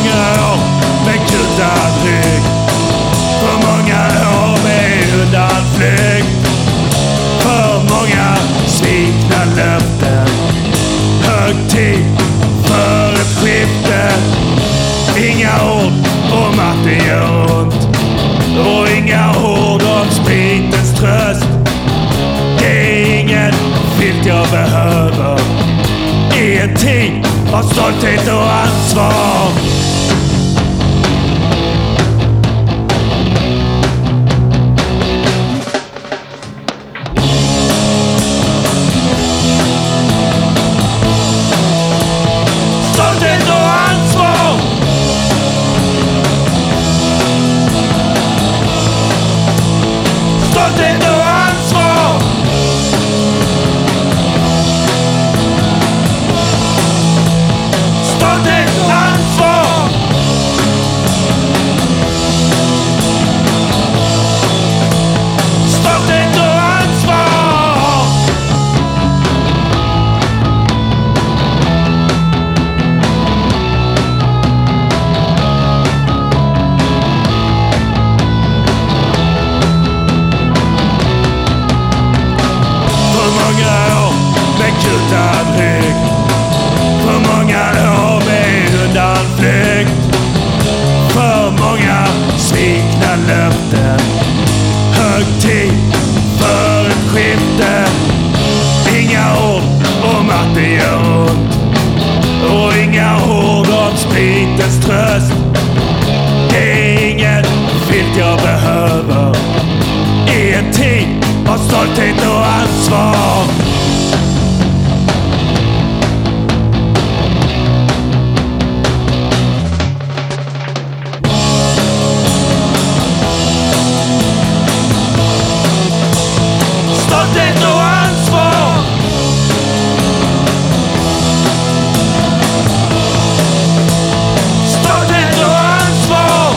många år med kuttad rygg, för många år med undanflykt, för många svikna löften, högtid för ett skifte. Inga ord om att det gör ont och inga ord om spritens tröst. Det är ingen filt jag behöver i en tid av stolthet och ansvar. Stolthet och ansvar. Stolthet och ansvar. Stolthet och ansvar. Stolthet och ansvar. För många år med kuttad rygg, för många år med undanflykt, för många svikna löften, högtid för ett skifte. Inga ord om att det gör ont och inga ord om spritens tröst. Det är ingen filt jag behöver i en tid av stolthet och ansvar. Stolthet och ansvar. Stolthet och ansvar.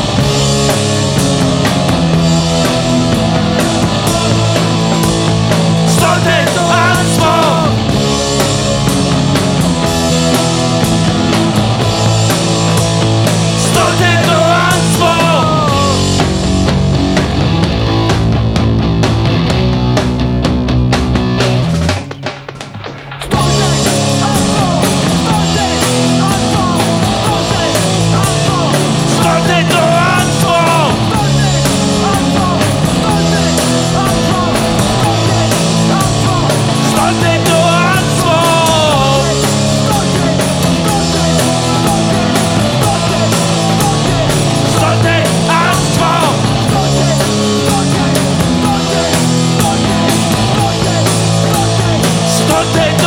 Stolthet och ansvar. Stolthet och ansvar. Stolthet och ansvar. Stolthet och ansvar. Stolthet, ansvar. Stolthet